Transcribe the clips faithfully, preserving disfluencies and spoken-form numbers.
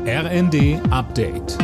R N D Update.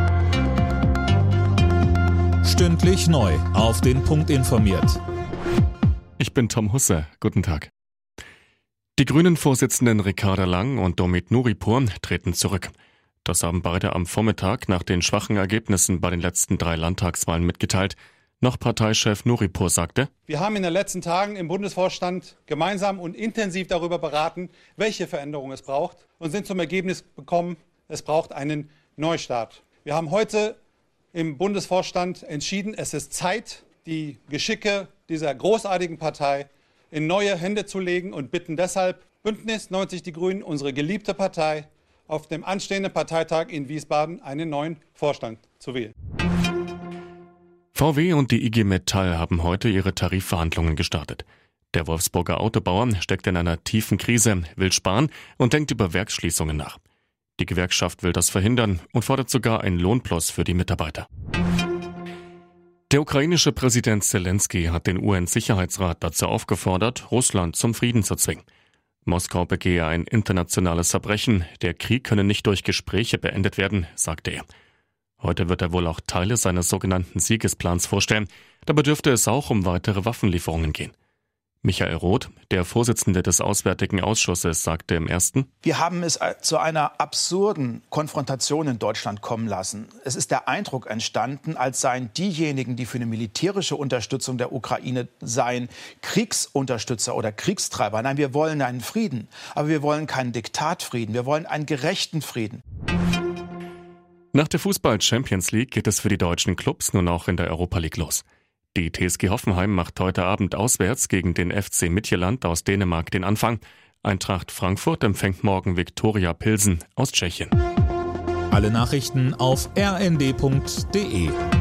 Stündlich neu auf den Punkt informiert. Ich bin Tom Husse. Guten Tag. Die Grünen-Vorsitzenden Ricarda Lang und Domit Nuripur treten zurück. Das haben beide am Vormittag nach den schwachen Ergebnissen bei den letzten drei Landtagswahlen mitgeteilt. Noch Parteichef Nuripur sagte: Wir haben in den letzten Tagen im Bundesvorstand gemeinsam und intensiv darüber beraten, welche Veränderungen es braucht, und sind zum Ergebnis gekommen, es braucht einen Neustart. Wir haben heute im Bundesvorstand entschieden, es ist Zeit, die Geschicke dieser großartigen Partei in neue Hände zu legen, und bitten deshalb Bündnis neunzig Die Grünen, unsere geliebte Partei, auf dem anstehenden Parteitag in Wiesbaden einen neuen Vorstand zu wählen. V W und die I G Metall haben heute ihre Tarifverhandlungen gestartet. Der Wolfsburger Autobauer steckt in einer tiefen Krise, will sparen und denkt über Werksschließungen nach. Die Gewerkschaft will das verhindern und fordert sogar einen Lohnplus für die Mitarbeiter. Der ukrainische Präsident Zelensky hat den U N-Sicherheitsrat dazu aufgefordert, Russland zum Frieden zu zwingen. Moskau begehe ein internationales Verbrechen, der Krieg könne nicht durch Gespräche beendet werden, sagte er. Heute wird er wohl auch Teile seines sogenannten Siegesplans vorstellen. Dabei dürfte es auch um weitere Waffenlieferungen gehen. Michael Roth, der Vorsitzende des Auswärtigen Ausschusses, sagte im ersten: Wir haben es zu einer absurden Konfrontation in Deutschland kommen lassen. Es ist der Eindruck entstanden, als seien diejenigen, die für eine militärische Unterstützung der Ukraine seien, Kriegsunterstützer oder Kriegstreiber. Nein, wir wollen einen Frieden. Aber wir wollen keinen Diktatfrieden. Wir wollen einen gerechten Frieden. Nach der Fußball-Champions League geht es für die deutschen Clubs nun auch in der Europa League los. Die T S G Hoffenheim macht heute Abend auswärts gegen den F C Midtjylland aus Dänemark den Anfang. Eintracht Frankfurt empfängt morgen Viktoria Pilsen aus Tschechien. Alle Nachrichten auf r n d punkt d e.